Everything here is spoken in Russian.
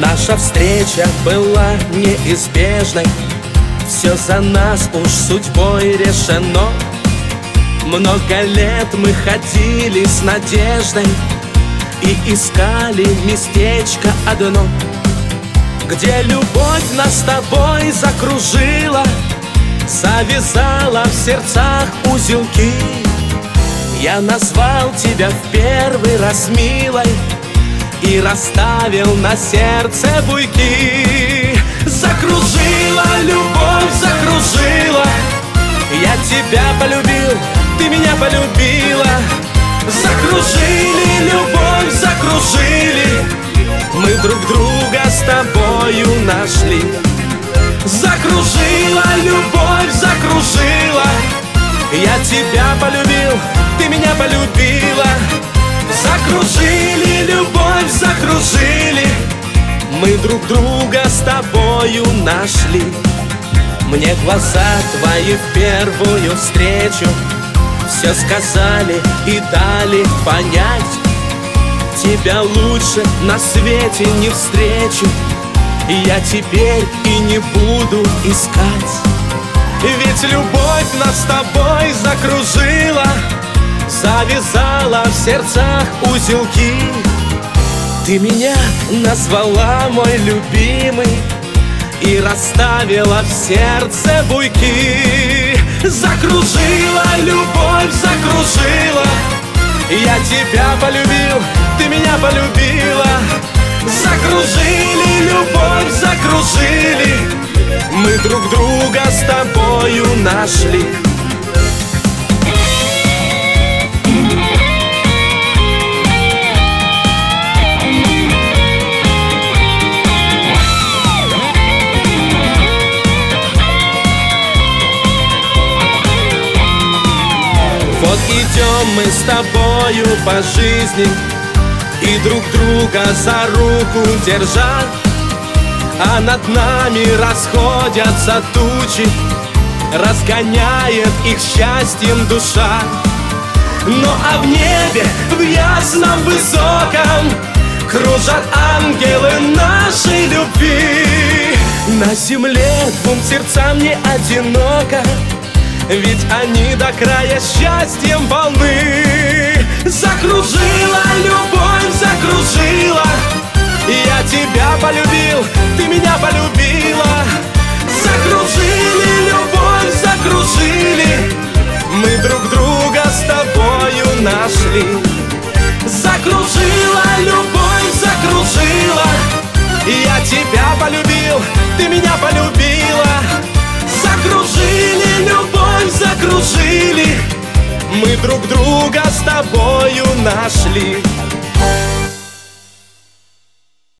Наша встреча была неизбежной, все за нас уж судьбой решено. Много лет мы ходили с надеждой и искали местечко одно, где любовь нас с тобой закружила, завязала в сердцах узелки. Я назвал тебя в первый раз милой и расставил на сердце буйки. Закружила любовь, закружила, я тебя полюбил, ты меня полюбила. Закружили любовь, закружили, мы друг друга с тобою нашли. Закружила любовь, закружила, я тебя полюбил, ты меня полюбила. Закружили любовь, закружили, мы друг друга с тобою нашли. Мне глаза твои в первую встречу все сказали и дали понять: тебя лучше на свете не встречу, я теперь и не буду искать. Ведь любовь нас с тобой закружила, завязала в сердцах узелки. Ты меня назвала мой любимый и расставила в сердце буйки. Закружила любовь, закружила, я тебя полюбил, ты меня полюбила. Закружили любовь, закружили, мы друг друга с тобою нашли. Вот идем мы с тобою по жизни, и друг друга за руку держа, а над нами расходятся тучи, разгоняет их счастьем душа. Ну а в небе, в ясном высоком, кружат ангелы нашей любви. На земле двум сердцам не одиноко, ведь они до края счастьем полны. Закружила любовь, закружила, я тебя полюбил, ты меня полюбила. Закружили любовь, закружили, мы друг друга с тобою нашли. Закружила любовь, закружила, я тебя полюбил, ты меня полюбила. Закружили любовь, закружили, мы друг друга с тобою нашли.